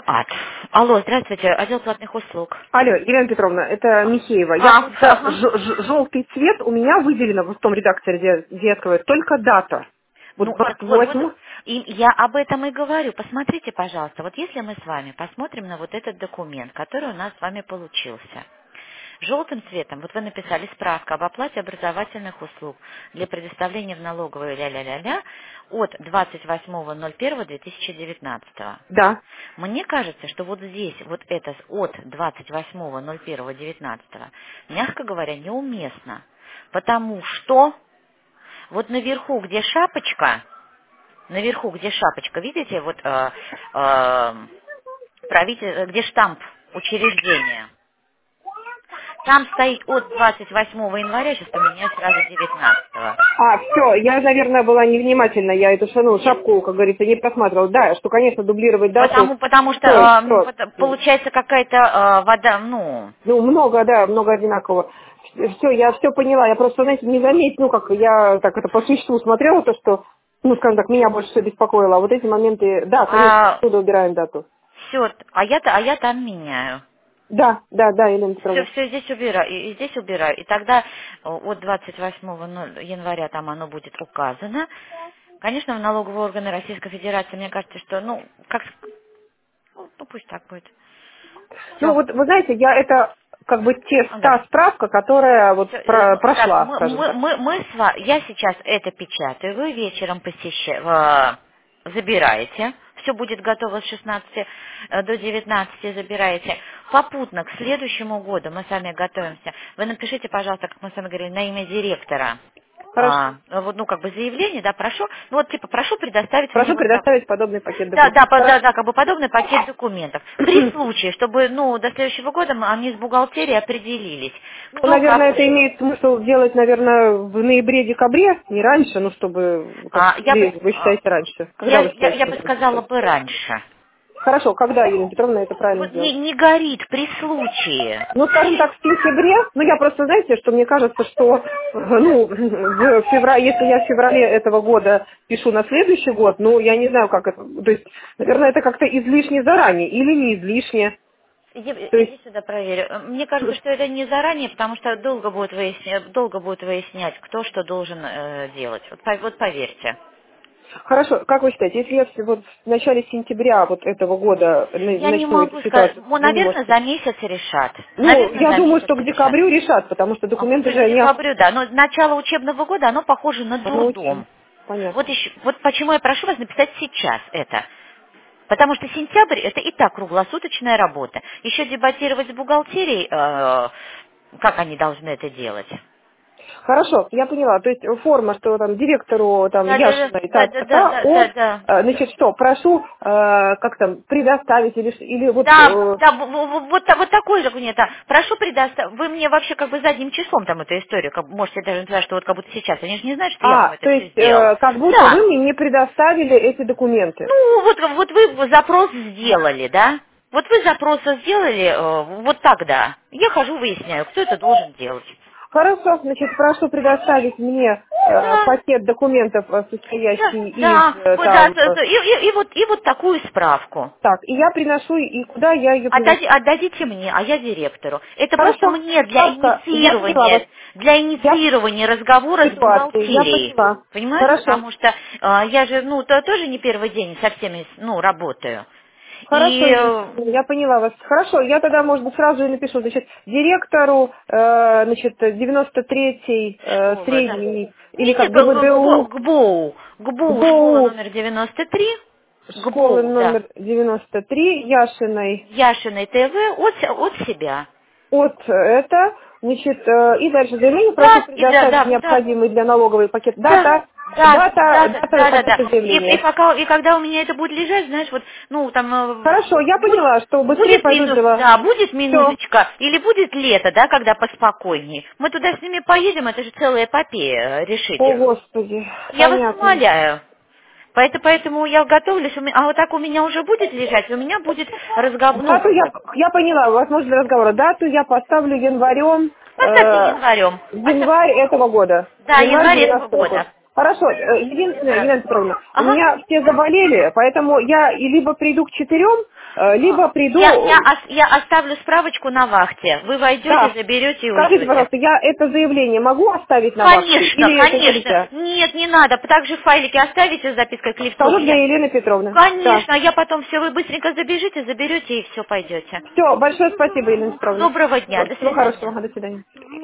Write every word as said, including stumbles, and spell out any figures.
ад. Алло, здравствуйте, отдел платных услуг. Алло, Елена Петровна, это Михеева. Я А, просто ага. ж- ж- желтый цвет у меня выделено в том редакторе, где, где я открываю, только дата. Вот Ну, так двадцать вот, вот восьмое. и я об этом и говорю. Посмотрите, пожалуйста, вот если мы с вами посмотрим на вот этот документ, который у нас с вами получился. Желтым цветом, вот вы написали справка об оплате образовательных услуг для предоставления в налоговую ля-ля-ля-ля от двадцать восьмого ноль первого две тысячи девятнадцатого. Да. Мне кажется, что вот здесь, вот это с- от двадцать восьмого ноль первого девятнадцатого, мягко говоря, неуместно. Потому что вот наверху, где шапочка, наверху, где шапочка, видите, вот э, э, правитель, где штамп учреждения, там стоит от двадцать восьмого января, сейчас поменяю сразу девятнадцатого. А, все, я, наверное, была невнимательна, я эту ну, Нет. шапку, как говорится, не просматривала. Да, что, конечно, дублировать дату Потому, потому что стоит. э, м, Что? пот- получается какая-то э, вода, ну, Ну, много, да, много одинакового. Все, я все поняла. Я просто, знаете, не заметила, ну, как я так это по существу смотрела, то, что, ну, скажем так, меня больше всего беспокоило. А вот эти моменты, да, конечно, а оттуда убираем дату. все, а я, а я там меняю. Да, да, да, Елена Все, Петровна. все здесь убираю, и, и здесь убираю. И тогда э, от двадцать восьмого января там оно будет указано. Конечно, в налоговые органы Российской Федерации, мне кажется, что, ну, как, с- ну, ну, пусть так будет. Ну, Все. вот, вы знаете, я это, как бы, те, Да. та справка, которая вот Всё, э, про- м, так, прошла, мы, скажем мы, так. мы, мы с вами, я сейчас это печатаю, вы вечером посещаете, забираете, все будет готово с шестнадцати э, до девятнадцати забираете. Попутно к следующему году мы с вами готовимся. Вы напишите, пожалуйста, как мы с вами говорили, на имя директора, Хорошо. а, вот, ну, как бы заявление, да, прошу, ну, вот, типа, прошу предоставить мне Прошу вот так. предоставить подобный пакет Да, документов. да, по- да, Хорошо. да, как бы подобный пакет документов. При случае, чтобы, ну, до следующего года мы- они с бухгалтерией определились, Ну, кто наверное, это кого. имеет смысл делать, наверное, в ноябре-декабре, не раньше, ну, чтобы, как, А, я бы, или вы а, считаете раньше? я, Когда вы я, считаете, я что бы это сказала сделать? бы раньше. Хорошо, когда, Елена Петровна, это правильно Вот не, сделать? не горит при случае. Ну, скажем так, в сентябре, ну, я просто, знаете, что мне кажется, что, э, ну, в феврале, если я в феврале этого года пишу на следующий год, ну, я не знаю, как это, то есть, наверное, это как-то излишне заранее или не излишне, Иди, то есть, иди сюда проверю. Мне кажется, что это не заранее, потому что долго будет выяснять, долго будет выяснять, кто что должен э, делать. Вот, по- вот поверьте. хорошо, как вы считаете, если я в- вот в начале сентября вот этого года на- Я не начну эту могу сказать, ситуацию, ну, вы не наверное, можете? за месяц решат. Ну, Наверное, я за думаю, месяц что к решат. декабрю решат, потому что А, документы К же они ос- декабрю, да. Но начало учебного года, оно похоже на научим. дурдом. Вот, Понятно. еще, вот почему я прошу вас написать сейчас это. Потому что сентябрь– это и так круглосуточная работа. Еще дебатировать с бухгалтерией, э, как они должны это делать. Хорошо, я поняла. То есть форма, что там директору там Да, да, Яшиной, да, та, да, та, да, та, да, от, да, да. э, значит, что, прошу, э, как там, предоставить или, ш- или вот, Да, э, да, в- в- вот, та- вот такой же нет. а. Прошу предоставить. Вы мне вообще как бы задним числом там эту историю, как, можете даже написать, что вот как будто сейчас. Они же не знают, что я вам а, это то все есть, сделала. э, как будто Да. вы мне не предоставили эти документы. Ну, вот, вот вы запрос сделали, да? Вот вы запрос сделали э, вот тогда. Я хожу, выясняю, кто это должен делать. Хорошо, значит, прошу предоставить мне э, Да, пакет документов, э, да, состоящий из да, э, вот, да, там, т- э, т- и, и- и вот, и вот такую справку. так, и я приношу, и куда я ее приношу. Отдади- отдадите мне, а я директору. Это просто Хорошо, мне для справка, я поняла вас, инициирования, для я инициирования разговора с ситуации, я бухгалтерией. поняла. Понимаете, Хорошо. потому что э, я же, ну, то- тоже не первый день со всеми, ну, работаю. Хорошо, И Елена э, Петровна, я поняла вас. Хорошо, я тогда, может быть, сразу и напишу, значит, директору, э, значит, девяносто третий э, школа, да. средний, или Не, не, как г- г- г- ГБДУ, ГБОУ, ГБОУ, школа ГБОУ, номер девяносто три, школы ГБОУ, да. номер девяносто три, Яшиной, Яшиной ТВ от, с- от себя. от э, это, значит, э, и дальше заявление, прошу Да, и да, предоставить да, да, необходимый для налоговый пакет. да, Дата, да, дата, да, дата да, да, да. пакета И, и заявления. пока, и когда у меня это будет лежать, знаешь, вот, ну, там, Хорошо, э, я будь- поняла, что быстрее будет пойдут минус, дела. да, будет Все, минусочка, или будет лето, да, когда поспокойнее. Мы туда с ними поедем, это же целая эпопея э, решить. о господи, Я вас понятно. умоляю. Поэтому, поэтому я готовлюсь, у меня- а вот так у меня уже будет лежать, у меня будет разговор, ну, Дату как я, бы, я поняла, возможно, для разговора. Дату я поставлю январем, поставьте э, январем. Поставь- январь этого года. Да, Январь январь этого девятнадцатого года. года. Хорошо, э, единственное, Елена Петровна, у Ага. меня все заболели, поэтому я и либо приду к четырем, э, либо Я, я, приду... ос- я оставлю справочку на вахте. Вы войдете, Да, заберете и скажите, уйдете. пожалуйста, я это заявление могу оставить на вахте Конечно, или это конечно. нельзя? Нет, не надо. Также в файлике оставите с запиской к Скажу Клевцову. для Я... Елены Петровны. Да. Конечно, я потом все, вы быстренько забежите, заберете и все, пойдете. Все, большое спасибо, Елена Петровна. Доброго дня, до Всего хорошего, свидания. до свидания.